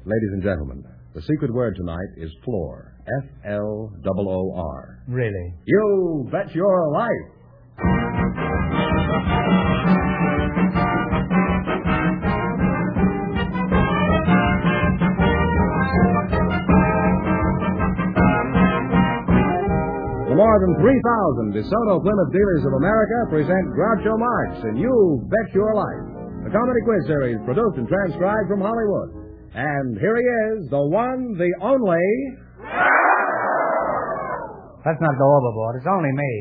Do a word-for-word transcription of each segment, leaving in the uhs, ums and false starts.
Ladies and gentlemen, the secret word tonight is floor. F L O O R. Really? You bet your life. The more than three thousand DeSoto Plymouth Dealers of America present Groucho Marx in You Bet Your Life, a comedy quiz series produced and transcribed from Hollywood. And here he is, the one, the only... Let's not go overboard. It's only me.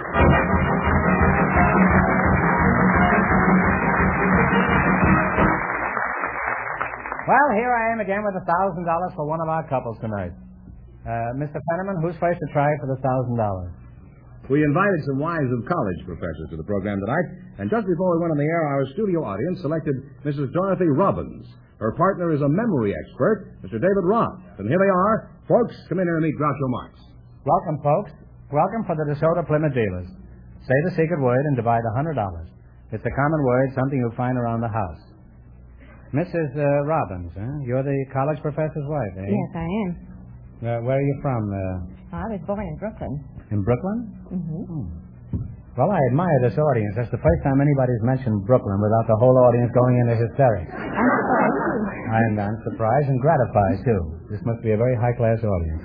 Well, here I am again with a thousand dollars for one of our couples tonight. Uh, Mister Fenneman, who's first to try for the thousand dollars? We invited some wives of college professors to the program tonight, and just before we went on the air, our studio audience selected Missus Dorothy Robbins. Her partner is a memory expert, Mister David Roth. And here they are. Folks, come in here and meet Groucho Marx. Welcome, folks. Welcome for the DeSoto Plymouth Dealers. Say the secret word and divide a hundred dollars. It's a common word, something you'll find around the house. Missus Uh, Robbins, huh? You're the college professor's wife, eh? Yes, I am. Uh, where are you from? Uh, I was born in Brooklyn. in Brooklyn? Mm-hmm. Hmm. Well, I admire this audience. That's the first time anybody's mentioned Brooklyn without the whole audience going into hysterics. I'm surprised, too. I'm, I'm surprised and gratified, too. This must be a very high-class audience.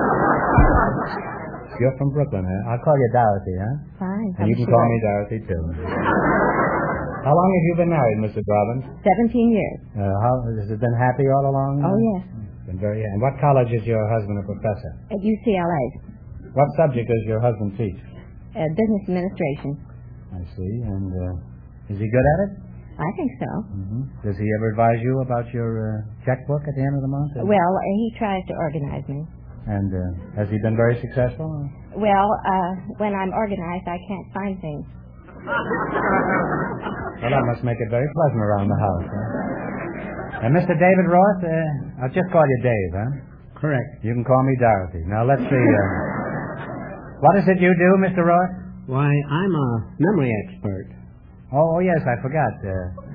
You're from Brooklyn, huh? I'll call you Dorothy, huh? Fine. And you can call me Dorothy, too. How long have you been married, Missus Robbins? Seventeen years. Uh, how, has it been happy all along? Oh, yes. Been very. And what college is your husband a professor? At U C L A. What subject does your husband teach? Uh, business administration. I see. And uh, is he good at it? I think so. Mm-hmm. Does he ever advise you about your uh, checkbook at the end of the month? Well, uh, he tries to organize me. And uh, has he been very successful? Well, uh, when I'm organized, I can't find things. Well, that must make it very pleasant around the house, huh? And Mister David Roth, uh, I'll just call you Dave, huh? Correct. You can call me Dorothy. Now, let's see. Uh, what is it you do, Mister Roth? Why, I'm a memory expert. Oh, oh yes, I forgot. Uh,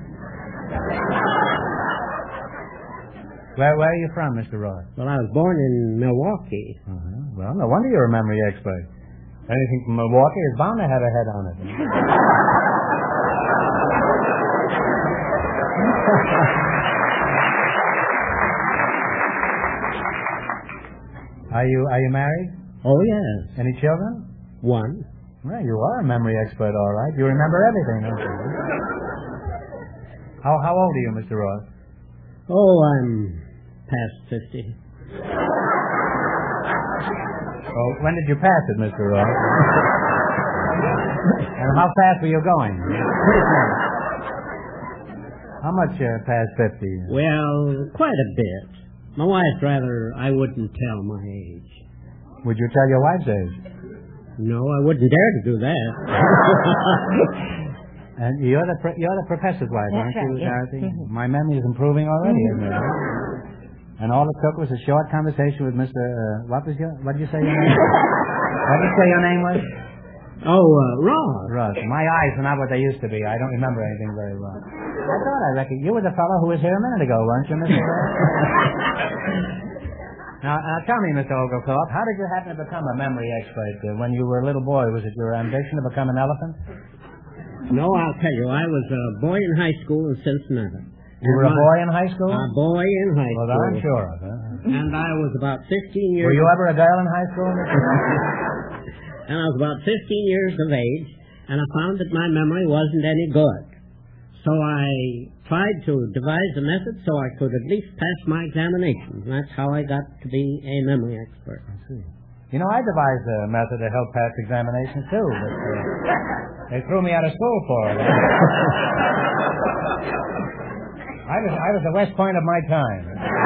where, where are you from, Mister Roth? Well, I was born in Milwaukee. Uh-huh. Well, no wonder you're a memory expert. Anything from Milwaukee is bound to have a head on it. Are you are you married? Oh, yes. Any children? One. Well, you are a memory expert, all right. You remember everything, don't you? How how old are you, Mister Roth? Oh, I'm past fifty. Well, when did you pass it, Mister Roth? And how fast were you going? Pretty fast. How much uh, past fifty? Well, quite a bit. My wife rather I wouldn't tell my age. Would you tell your wife's age? No, I wouldn't dare to do that. And you're the pro- you're the professor's wife, That's aren't you, right, yes. Dorothy? Mm-hmm. My memory is improving already, isn't it? And all it took was a short conversation with Mister Uh, what was your what did you say your name? What did you say your name was? Oh, uh, Ross. Russ. My eyes are not what they used to be. I don't remember anything very well. I thought I reckoned you were the fellow who was here a minute ago, weren't you, Mister Now, uh, tell me, Mister Oglethorpe, how did you happen to become a memory expert? Uh, when you were a little boy, was it your ambition to become an elephant? No, I'll tell you. I was a boy in high school in Cincinnati. You were a boy in high school? A boy in high Well, school. I'm sure of it. And I was about fifteen years... Were you ever a girl in high school? And I was about fifteen years of age, and I found that my memory wasn't any good. So I tried to devise a method so I could at least pass my examinations. And that's how I got to be a memory expert. I see. You know, I devised a method to help pass examinations, too, but uh, they threw me out of school for it. I was I was the West Point of my time.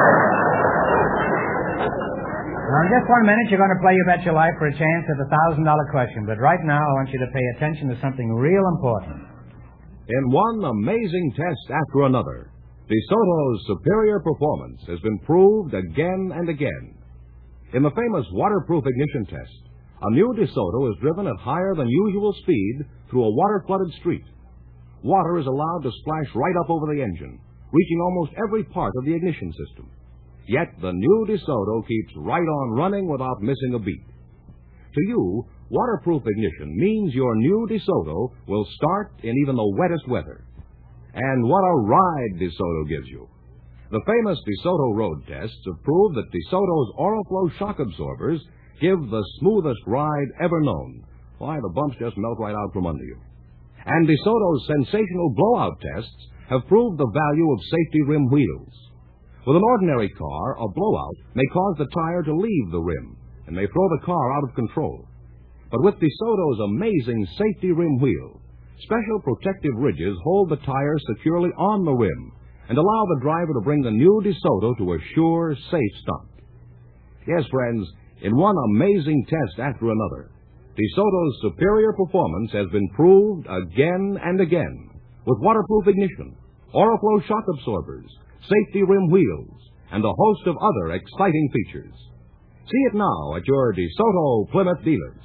Now, in just one minute, you're going to play You Bet Your Life for a chance at the one thousand dollars question. But right now, I want you to pay attention to something real important. In one amazing test after another, DeSoto's superior performance has been proved again and again. In the famous waterproof ignition test, a new DeSoto is driven at higher than usual speed through a water-flooded street. Water is allowed to splash right up over the engine, reaching almost every part of the ignition system. Yet the new DeSoto keeps right on running without missing a beat. To you, waterproof ignition means your new DeSoto will start in even the wettest weather. And what a ride DeSoto gives you. The famous DeSoto road tests have proved that DeSoto's Oriflow shock absorbers give the smoothest ride ever known. Why, the bumps just melt right out from under you. And DeSoto's sensational blowout tests have proved the value of safety rim wheels. With an ordinary car, a blowout may cause the tire to leave the rim and may throw the car out of control. But with DeSoto's amazing safety rim wheel, special protective ridges hold the tire securely on the rim and allow the driver to bring the new DeSoto to a sure, safe stop. Yes, friends, in one amazing test after another, DeSoto's superior performance has been proved again and again with waterproof ignition, Oriflow shock absorbers, safety rim wheels, and a host of other exciting features. See it now at your DeSoto Plymouth dealers.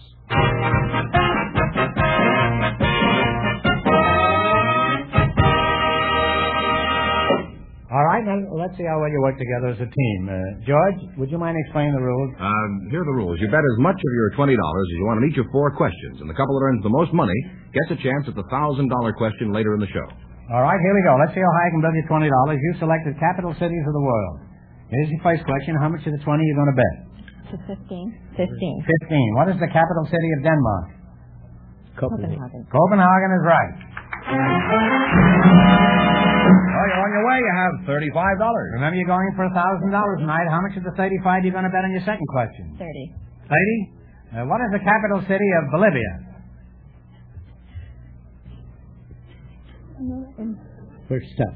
All right, now let's see how well you work together as a team. Uh, George, would you mind explaining the rules? Um, here are the rules. You bet as much of your twenty dollars as you want on each of four questions, and the couple that earns the most money gets a chance at the one thousand dollars question later in the show. All right, here we go. Let's see how high I can build you twenty dollars. You selected capital cities of the world. Here's your first question. How much of the twenty are you going to bet? To fifteen. Fifteen. Fifteen. What is the capital city of Denmark? Copenhagen. Copenhagen is right. Oh, you're on your way. You have thirty-five dollars. Remember, you're going for one thousand dollars tonight. How much of the thirty-five are you going to bet on your second question? Thirty. thirty? Uh, what is the capital city of Bolivia? We're stuck.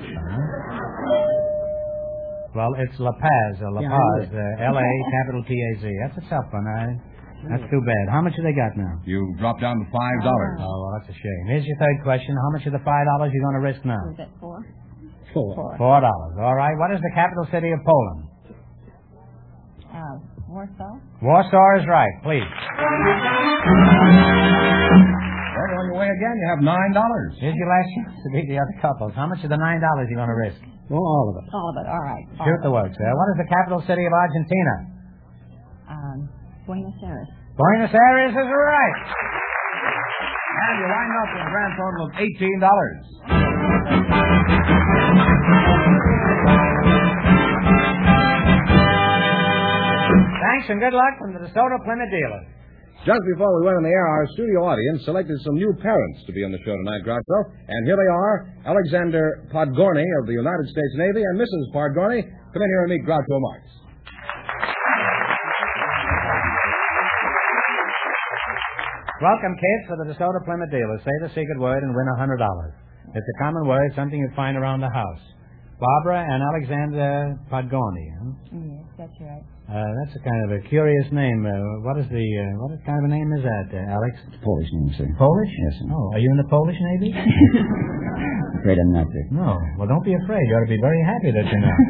Well, it's La Paz, or La Yeah, Paz, uh, L A, capital P A Z. That's a tough one. I, that's too bad. How much have they got now? You dropped down to five dollars. Oh, well, that's a shame. Here's your third question. How much of the five dollars are you going to risk now? Was it four? Four. Four. Four dollars. All right. What is the capital city of Poland? Uh, Warsaw? Warsaw is right. Please. Well, you're on your way again. You have nine dollars. Here's your last chance to beat the other couples. How much of the nine dollars are you going to risk? Oh, all of it. All of it. All right. All Shoot of the works there. What is the capital city of Argentina? Um, Buenos Aires. Buenos Aires is right. And you wind up with a grand total of eighteen dollars. Thanks and good luck from the DeSoto Plymouth dealer. Just before we went on the air, our studio audience selected some new parents to be on the show tonight, Groucho. And here they are, Alexander Podgorny of the United States Navy and Missus Podgorny. Come in here and meet Groucho Marx. Welcome, kids, for the DeSoto Plymouth dealer. Say the secret word and win one hundred dollars. It's a common word, something you find around the house. Barbara and Alexander Podgorny. Huh? Yes, that's right. Uh, that's a kind of a curious name. Uh, what is the uh, what kind of a name is that, uh, Alex? Polish name, sir. Polish? Yes, sir. Oh, are you in the Polish Navy? Afraid I'm not, sir. No. Well, don't be afraid. You ought to be very happy that you're not.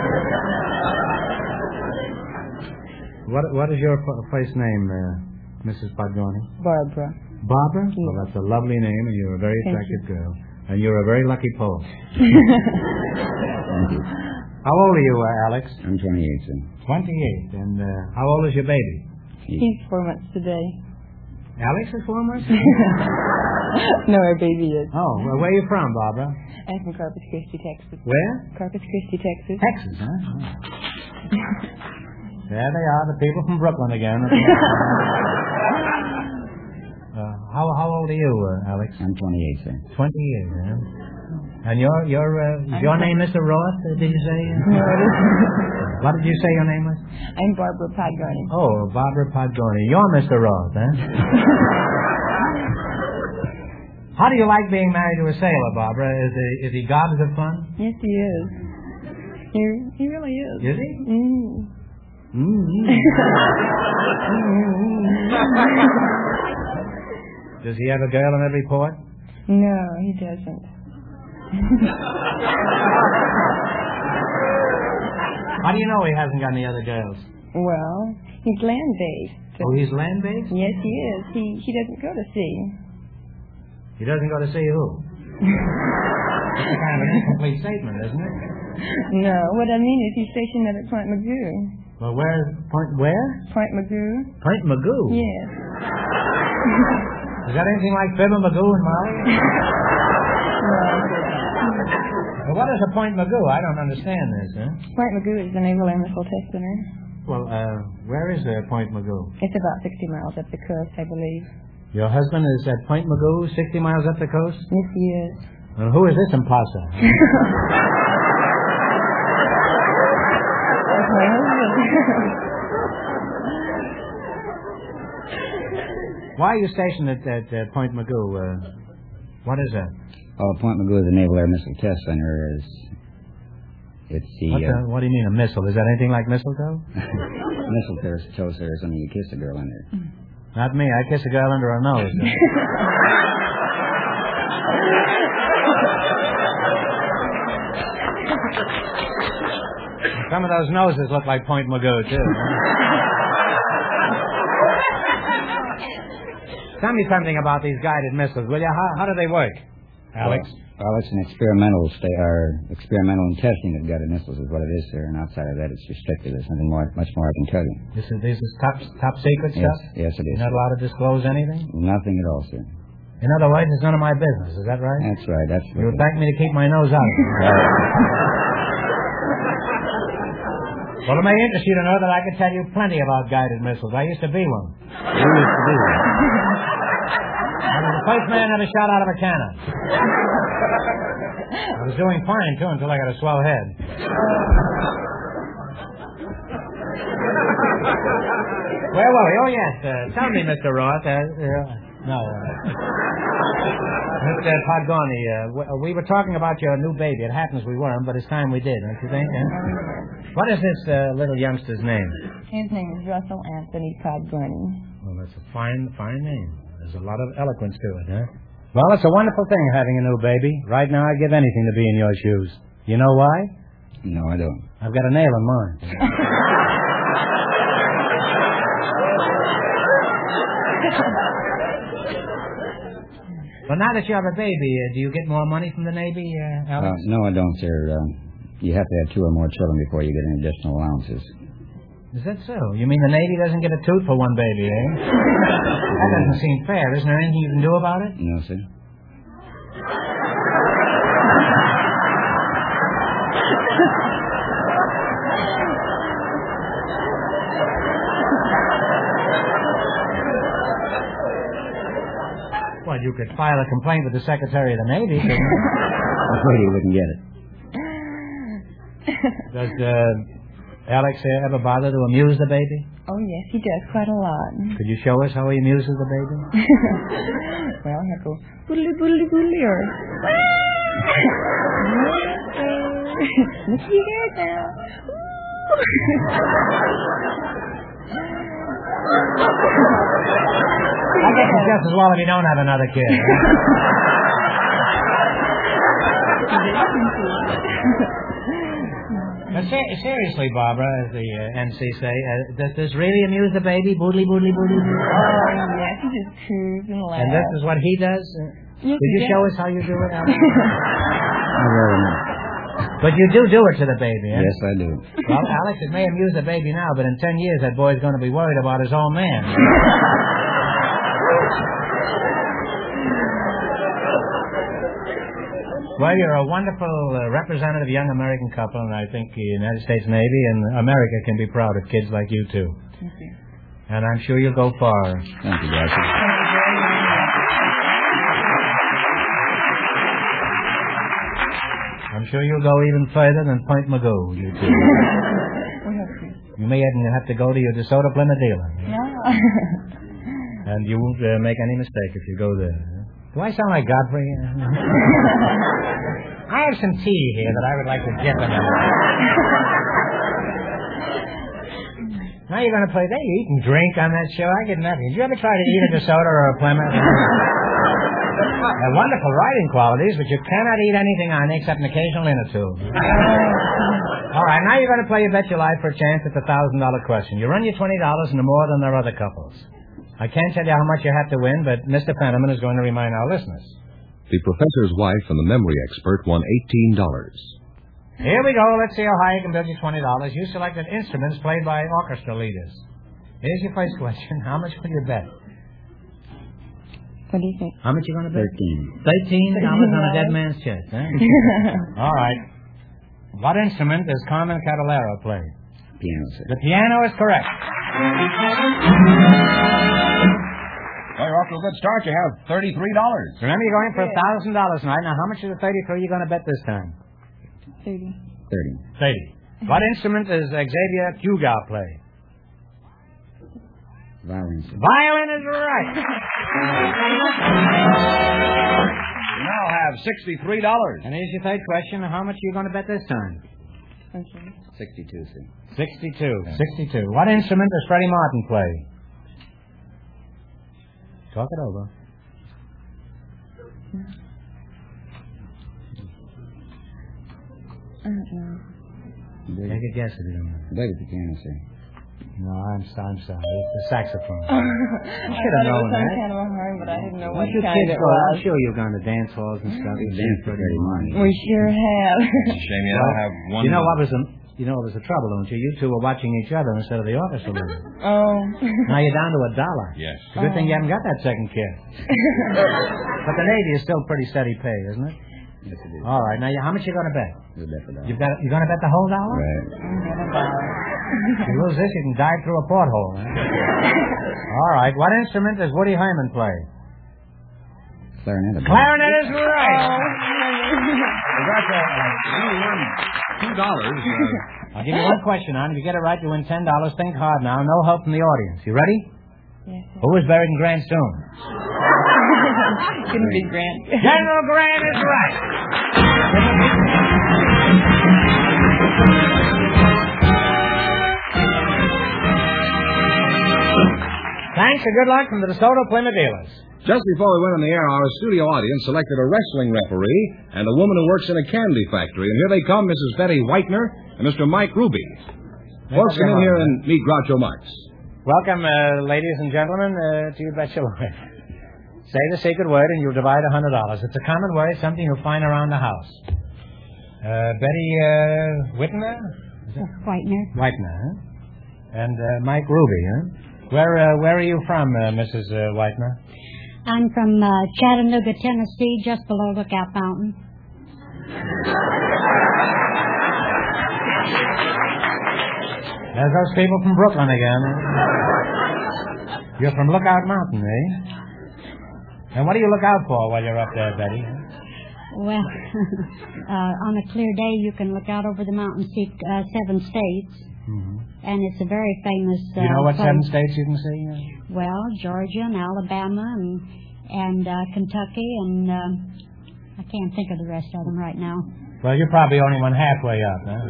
what What is your f- first name, uh, Missus Podgorny? Barbara. Barbara? Yes. Well, that's a lovely name, and you're a very Thank attractive you. girl. And you're a very lucky Pole. Thank you. How old are you, uh, Alex? I'm twenty-eight, sir. twenty-eight. And uh, how old is your baby? He's four months today. Alex is four months? No, our baby is. Oh, well, where are you from, Barbara? I'm from Corpus Christi, Texas. Where? Corpus Christi, Texas. Texas, huh? Oh. There they are, the people from Brooklyn again. uh, how how old are you, uh, Alex? I'm twenty-eight, sir. twenty-eight, huh? And your your uh, your name, Mister Roth? Uh, did you say? No, it isn't. What did you say your name was? I'm Barbara Podgorny. Oh, Barbara Podgorny. You're Mister Roth, huh? How do you like being married to a sailor, Barbara? Is he is he gobs of fun? Yes, he is. He he really is. Is he? Mm. Mm-hmm. Does he have a girl in every port? No, he doesn't. How do you know he hasn't got any other girls? Well, he's land-based. Oh, he's land-based? Yes, he is. He he doesn't go to sea. He doesn't go to see who? That's a kind of an incomplete statement, isn't it? No, what I mean is he's stationed at Point Magoo. Well, where? Point where? Point Magoo? Point Magoo? Yes. Is that anything like Fibber Magoo and Molly? No. Well, what is a Point Magoo? I don't understand this, huh? Point Magoo is the Naval Air Missile Test Center. Well, uh, where is there Point Magoo? It's about sixty miles up the coast, I believe. Your husband is at Point Magoo, sixty miles up the coast? Yes, he is. Well, who is this imposter? That's my husband. Why are you stationed at, at uh, Point Magoo? Uh, what is that? Oh, Point Magoo is the Naval Air Missile Test Center. Is It's the... What, Uh, the, what do you mean, a missile? Is that anything like mistletoe? mistletoe toast there is something you kiss a girl under. Not me. I kiss a girl under her nose. Some of those noses look like Point Magoo, too. Tell me something about these guided missiles, will you? How, how do they work, Alex? Well, well, it's an experimental sta- or experimental in testing of guided missiles is what it is, sir. And outside of that, it's restricted. There's nothing more, much more I can tell you. This is, this is top top secret Yes, stuff? yes, it is. You're not allowed to disclose anything? Nothing at all, sir. In other words, it's none of my business. Is that right? That's right. That's You what would like me to keep my nose out of it. Well, it may interest you to know that I can tell you plenty about guided missiles. I used to be one. You used to be one. I was the first man ever shot out of a cannon. I was doing fine, too, until I got a swell head. Where were we? Oh, yes. Uh, tell me, Mister Roth. Uh, uh, no. Uh, Mister Podgorny, uh, we, we were talking about your new baby. It happens we weren't, but it's time we did, don't you think? Huh? What is this uh, little youngster's name? His name is Russell Anthony Podgorny. Well, that's a fine, fine name. There's a lot of eloquence to it, huh? Well, it's a wonderful thing having a new baby. Right now, I'd give anything to be in your shoes. You know why? No, I don't. I've got a nail in mine. Well, now that you have a baby, uh, do you get more money from the Navy, uh, Alex? Uh, no, I don't, sir. Uh, you have to have two or more children before you get any additional allowances. Is that so? You mean the Navy doesn't get a tooth for one baby, eh? That doesn't seem fair. Isn't there anything you can do about it? No, sir. Well, you could file a complaint with the Secretary of the Navy, couldn't you? I'm afraid you wouldn't get it. Does uh, Alex uh, ever bother to amuse the baby? Oh, yes, he does quite a lot. Could you show us how he amuses the baby? Well, he'll go boodly boodly boodly or look at your hair now. I guess it's just as well if you don't have another kid. Now, ser- seriously, Barbara, as the uh, N C say, uh, does this really amuse the baby? Boodly, boodly, boodly, boodly. Oh, yes, he just coos and laughs. And this is what he does? Uh, Yes, Could you he show does. us how you do it, Alex? Oh, very much. But you do do it to the baby, eh? Yes, I do. Well, Alex, it may amuse the baby now, but in ten years that boy's going to be worried about his own man. Well, you're a wonderful uh, representative young American couple, and I think the United States Navy and America can be proud of kids like you two. Thank you. And I'm sure you'll go far. Thank you, Darcy. I'm sure you'll go even further than Point Magoo, you two. You may even have to go to your DeSoto Plymouth dealer. No. And you won't uh, make any mistake if you go there. Do I sound like Godfrey? I have some tea here that I would like to dip in. Now you're going to play. They eat and drink on that show. I get nothing. Did you ever try to eat a DeSoto or a Plymouth? They're wonderful writing qualities, but you cannot eat anything on it except an occasional inner tube. All right, now you're going to play You Bet Your Life for a chance at the one thousand dollars question. You run your twenty dollars and more than their other couples. I can't tell you how much you have to win, but Mister Fenneman is going to remind our listeners. The professor's wife and the memory expert won eighteen dollars. Here we go. Let's see how high you can build your twenty dollars. You selected instruments played by orchestra leaders. Here's your first question. How much will you bet? What do you think? How much you going to bet? Thirteen. Thirteen dollars on a dead man's chest, huh? All right. What instrument does Carmen Catalero play? Piano, sir. The piano is correct. Well, you're off to a good start. You have thirty-three dollars. Remember, you're going for a thousand dollars tonight. Now, how much of the thirty-three are you going to bet this time? Thirty. Thirty. Thirty. What instrument does Xavier Cugat play? Violin, sir. Violin is right. You now have sixty-three dollars. And here's your third question. How much are you going to bet this time? Okay. Sixty-two, sir. Sixty-two. Sixty-two. What instrument does Freddie Martin play? Talk it over. I don't know. Take a guess if you don't know. I believe it's the piano, sir. No, I'm, I'm sorry. It's the saxophone. I should have known thought it was some that. kind of a horn, but I didn't know Why what you kind kids it go? was. I'm sure you've gone to dance halls and stuff. We You've danced seen for Freddie Martin. We sure have. It's a shame you don't have one. You know what was the, you know what was the trouble, don't you? You two were watching each other instead of the orchestra leader. Oh. Now you're down to a dollar. Yes. It's a good thing you haven't got that second kid. But the Navy is still pretty steady pay, isn't it? Yes, it is. All right. Now, you- how much you going to bet? We'll bet for that. You've got, you're going to bet the whole dollar? Right. If you lose this, you can dive through a porthole. Huh? All right. What instrument does Woody Herman play? Clarinet. Clarinet is right. Congratulations. You won two dollars. Uh, I'll give you one question, hon. If you get it right, you win ten dollars. Think hard now. No help from the audience. You ready? Yes, sir. Who was buried in Grant's tomb? Couldn't be Grant. General Grant is right. Thanks and good luck from the DeSoto Plymouth dealers. Just before we went on the air, our studio audience selected a wrestling referee and a woman who works in a candy factory. And here they come, Missus Betty Whitener and Mister Mike Ruby. Folks, come in here and meet Groucho Marx. Welcome, uh, ladies and gentlemen, uh, to You Bet Your Life. Say the sacred word and you'll divide a hundred dollars. It's a common word, something you'll find around the house. Uh, Betty uh, Whitner? Whitener. Whitener, huh? And uh, Mike Ruby, huh? Where uh, where are you from, uh, Missus Uh, Whitener? I'm from uh, Chattanooga, Tennessee, just below Lookout Mountain. There's those people from Brooklyn again. You're from Lookout Mountain, eh? And what do you look out for while you're up there, Betty? Well, uh, on a clear day, you can look out over the mountain, see uh, seven states, Mm-hmm. and it's a very famous. Uh, You know what place. seven states you can see? Well, Georgia and Alabama and and uh, Kentucky and uh, I can't think of the rest of them right now. Well, you're probably only one halfway up, huh?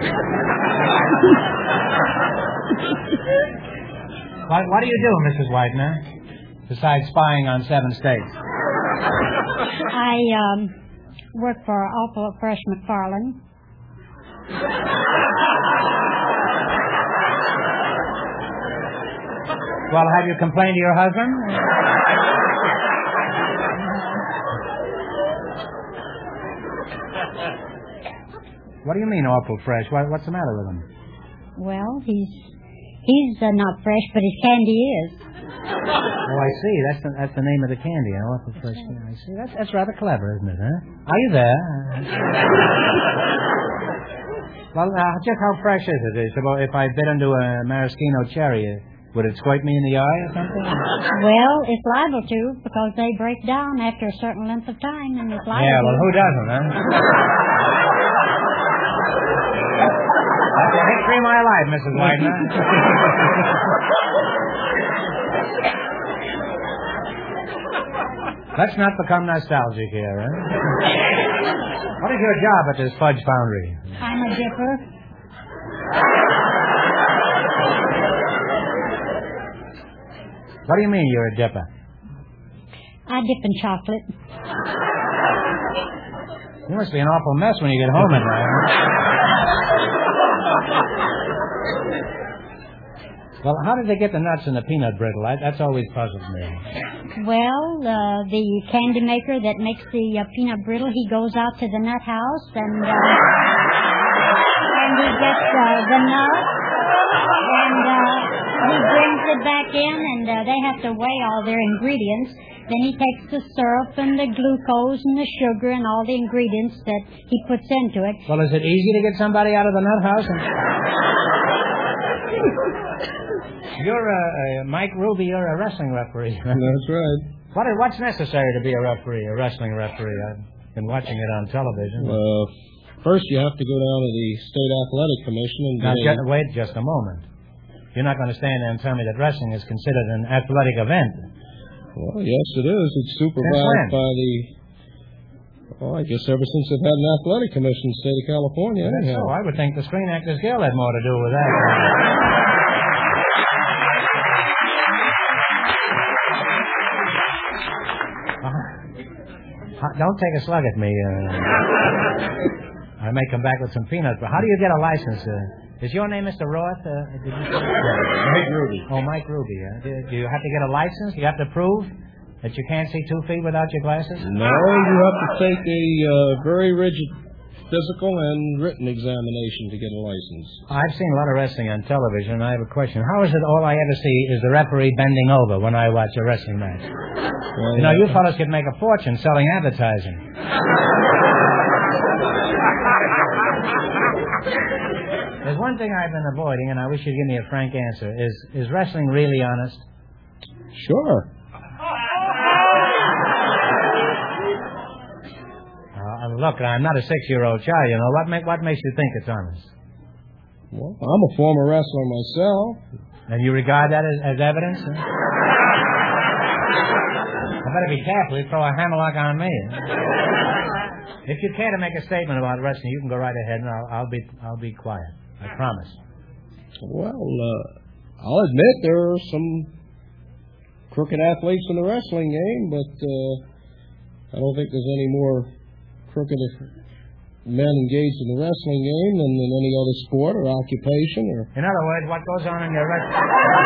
what, what do you do, Missus Whitener, besides spying on seven states? I um, work for Awful Fresh McFarland. Well, have you complained to your husband? What do you mean, awful fresh? What, what's the matter with him? Well, he's he's uh, not fresh, but his candy is. Oh, I see. That's the, that's the name of the candy. Huh? Awful fresh. I see. That's that's rather clever, isn't it? Huh? Are you there? Well, uh, just how fresh is it? Is about if I bit into a maraschino cherry, would it squirt me in the eye or something? Well, it's liable to because they break down after a certain length of time, and it's liable. Yeah, well, to. who doesn't, huh? That's the history of my life, Missus Widener. Let's not become nostalgic here, huh? What is your job at this fudge foundry? I'm a dipper. What do you mean you're a dipper? I dip in chocolate. You must be an awful mess when you get home at night. Well, how did they get the nuts in the peanut brittle? That, that's always puzzled me. Well, uh, the candy maker that makes the uh, peanut brittle, he goes out to the nut house and... Uh, he gets uh, the nut, and uh, he brings it back in, and uh, they have to weigh all their ingredients. Then he takes the syrup and the glucose and the sugar and all the ingredients that he puts into it. Well, is it easy to get somebody out of the nut house? And... You're uh, uh, Mike Ruby. You're a wrestling referee. That's right. What what's necessary to be a referee, a wrestling referee? I've been watching it on television. Uh, first, you have to go down to the State Athletic Commission and now, get just, wait just a moment. You're not going to stand there and tell me that wrestling is considered an athletic event. Well, yes, it is. It's supervised by the. Oh, I guess ever since they've had an athletic commission in the state of California. Anyhow. So I would think the Screen Actors Guild had more to do with that. Uh, don't take a slug at me. Uh, I may come back with some peanuts, but how do you get a license? Uh, is your name Mister Roth? Uh, did you... Mike Ruby. Oh, Mike Ruby. Uh, do, do you have to get a license? Do you have to prove that you can't see two feet without your glasses? No, you have to take a uh, very rigid physical and written examination to get a license. I've seen a lot of wrestling on television, and I have a question. How is it all I ever see is the referee bending over when I watch a wrestling match? Well, you know, you fellas could make a fortune selling advertising. There's one thing I've been avoiding, and I wish you'd give me a frank answer. Is is wrestling really honest? Sure. Uh, look, I'm not a six-year-old child, you know. What, make, what makes you think it's honest? Well, I'm a former wrestler myself. And you regard that as, as evidence? Huh? I better be careful. You throw a hammerlock on me. If you care to make a statement about wrestling, you can go right ahead, and I'll, I'll be I'll be quiet. I promise. Well, uh, I'll admit there are some crooked athletes in the wrestling game, but uh, I don't think there's any more crooked men engaged in the wrestling game than in any other sport or occupation. Or in other words, what goes on in your wrestling...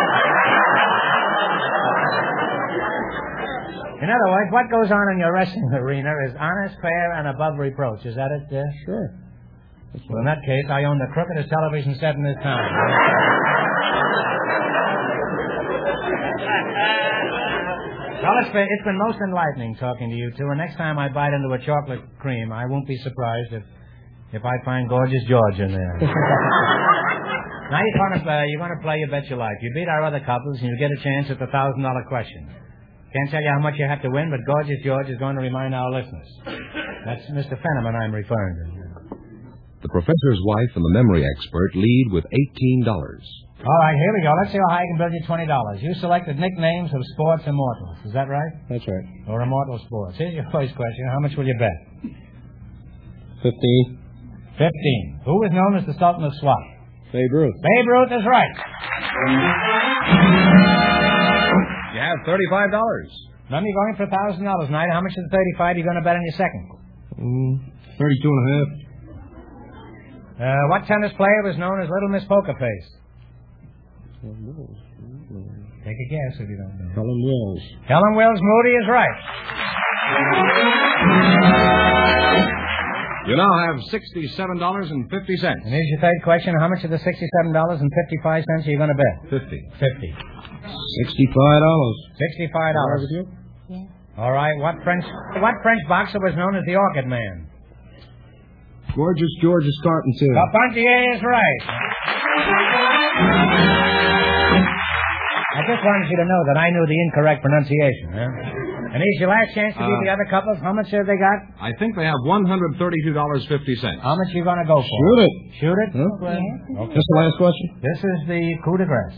In other words, what goes on in your wrestling arena is honest, fair, and above reproach. Is that it? Uh? Sure. That's well, in that case, I own the crookedest television set in this town. Well, it's been, it's been most enlightening talking to you two, and next time I bite into a chocolate cream, I won't be surprised if if I find Gorgeous George in there. Now you're going to uh, you're going to play You Bet Your Life. You beat our other couples, and you get a chance at the thousand dollar question. Can't tell you how much you have to win, but Gorgeous George is going to remind our listeners. That's Mister Fenneman I'm referring to. The professor's wife and the memory expert lead with eighteen dollars. All right, here we go. Let's see how high I can build you twenty dollars. You selected nicknames of sports immortals. Is that right? That's right. Or immortal sports. Here's your first question. How much will you bet? Fifteen. Fifteen. Who is known as the Sultan of Swat? Babe Ruth. Babe Ruth is right. You have thirty-five dollars. Remember, you're going for a thousand dollars tonight. How much of the thirty-five are you going to bet on your second? Mm, Thirty-two and a half. Uh, what tennis player was known as Little Miss Poker Face? Take a guess if you don't know. Helen Wills. Helen Wills Moody is right. You now have sixty-seven dollars and fifty cents. And here's your third question. How much of the sixty-seven dollars and fifty-five cents are you going to bet? Fifty. Fifty. Sixty-five dollars. Sixty-five dollars. Yeah. All right. What French what French boxer was known as the Orchid Man? Gorgeous George is starting to. Carpentier is right. I just wanted you to know that I knew the incorrect pronunciation. Huh? And here's your last chance to beat Uh, the other couples. How much have they got? I think they have one hundred thirty-two dollars and fifty cents. How much are you going to go for? Shoot it. Shoot it? Huh? Well, Yeah. okay. That's the last question? This is the coup de grace.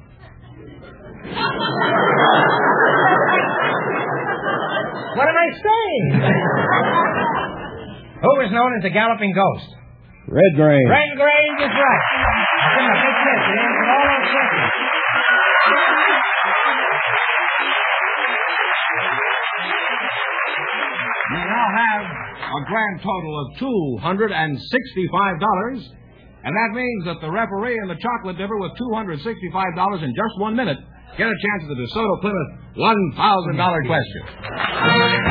What am I saying? Who is known as the Galloping Ghost? Red Grange. Red Grange is right. Give him a big kiss. He answered all those questions. You now have a grand total of two hundred sixty-five dollars, and that means that the referee and the chocolate dipper with two hundred sixty-five dollars in just one minute get a chance at the DeSoto Plymouth one thousand dollars question.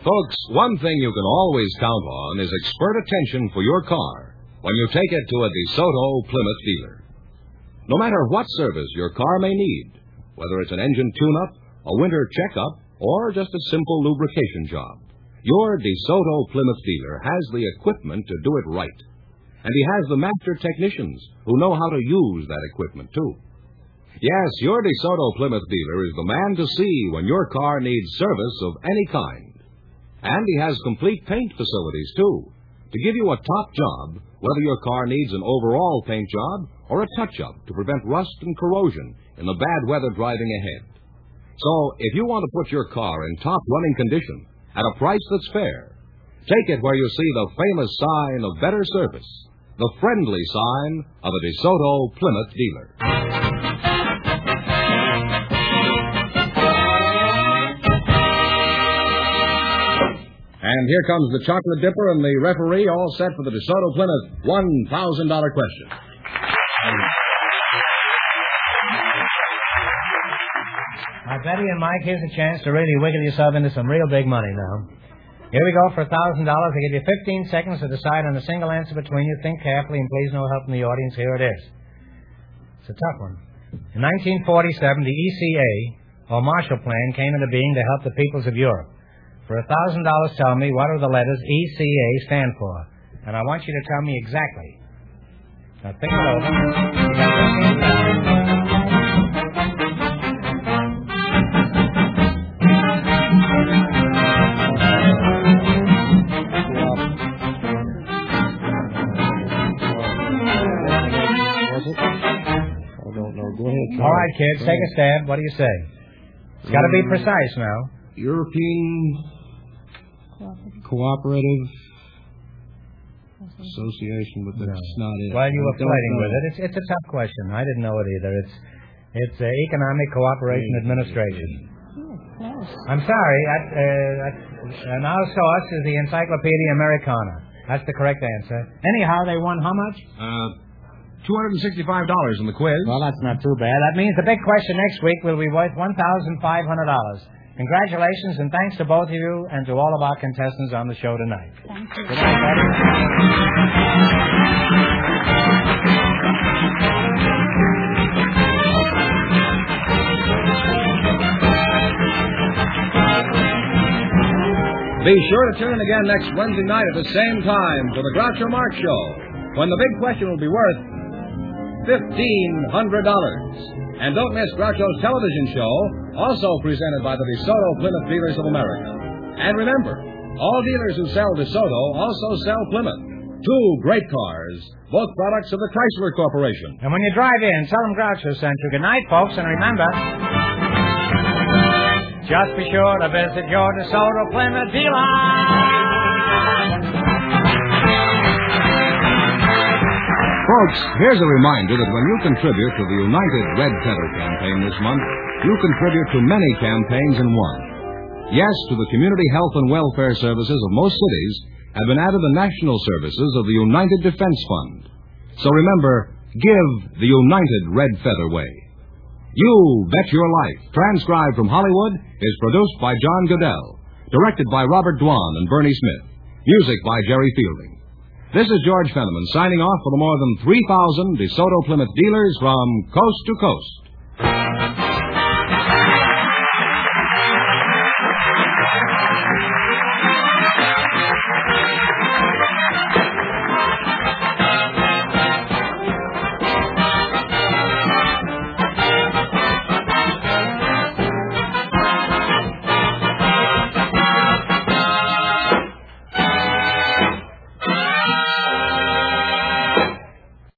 Folks, one thing you can always count on is expert attention for your car when you take it to a DeSoto Plymouth dealer. No matter what service your car may need, whether it's an engine tune-up, a winter checkup, or just a simple lubrication job, your DeSoto Plymouth dealer has the equipment to do it right. And he has the master technicians who know how to use that equipment, too. Yes, your DeSoto Plymouth dealer is the man to see when your car needs service of any kind. And he has complete paint facilities, too, to give you a top job, whether your car needs an overall paint job or a touch-up to prevent rust and corrosion in the bad weather driving ahead. So, if you want to put your car in top running condition at a price that's fair, take it where you see the famous sign of better service, the friendly sign of a DeSoto Plymouth dealer. And here comes the chocolate dipper and the referee, all set for the DeSoto Plymouth one thousand dollars question. Now, Betty and Mike, here's a chance to really wiggle yourself into some real big money now. Here we go for a thousand dollars. I give you fifteen seconds to decide on a single answer between you. Think carefully, and please no help from the audience. Here it is. It's a tough one. In nineteen forty-seven, the E C A, or Marshall Plan, came into being to help the peoples of Europe. For a thousand dollars, tell me what do the letters E C A stand for? And I want you to tell me exactly. Now think it over. You got fifteen seconds. Go ahead. All right, kids, take a stab. What do you say? It's got to be precise now. European Cooperative Association, but that's no. not it. Well, you were I don't flirting know. with it. It's it's a tough question. I didn't know it either. It's it's uh, Economic Cooperation Administration. I'm sorry. I, uh, I, and our source is the Encyclopedia Americana. That's the correct answer. Anyhow, they won how much? Uh, two hundred sixty-five dollars in the quiz. Well, that's not too bad. That means the big question next week will be worth one thousand five hundred dollars. Congratulations, and thanks to both of you and to all of our contestants on the show tonight. Thank you. Good night, Betty. Be sure to tune in again next Wednesday night at the same time for the Groucho Marx Show, when the big question will be worth fifteen hundred dollars. And don't miss Groucho's television show, also presented by the DeSoto Plymouth Dealers of America. And remember, all dealers who sell DeSoto also sell Plymouth. Two great cars, both products of the Chrysler Corporation. And when you drive in, tell them Groucho sent you. Good night, folks, and remember, just be sure to visit your DeSoto Plymouth dealer. Folks, here's a reminder that when you contribute to the United Red Feather campaign this month, you contribute to many campaigns in one. Yes, to the community health and welfare services of most cities have been added the national services of the United Defense Fund. So remember, give the United Red Feather way. You Bet Your Life, transcribed from Hollywood, is produced by John Goodell, directed by Robert Dwan and Bernie Smith, music by Jerry Fielding. This is George Fenneman signing off for the more than three thousand DeSoto Plymouth dealers from coast to coast.